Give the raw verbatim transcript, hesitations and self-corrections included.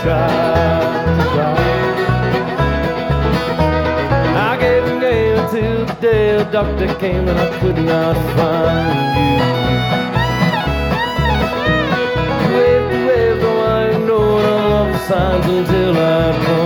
tried to cry. I gave and gave until the day the doctor came and I could not find you. Wave to wave, though I know all the signs until I come.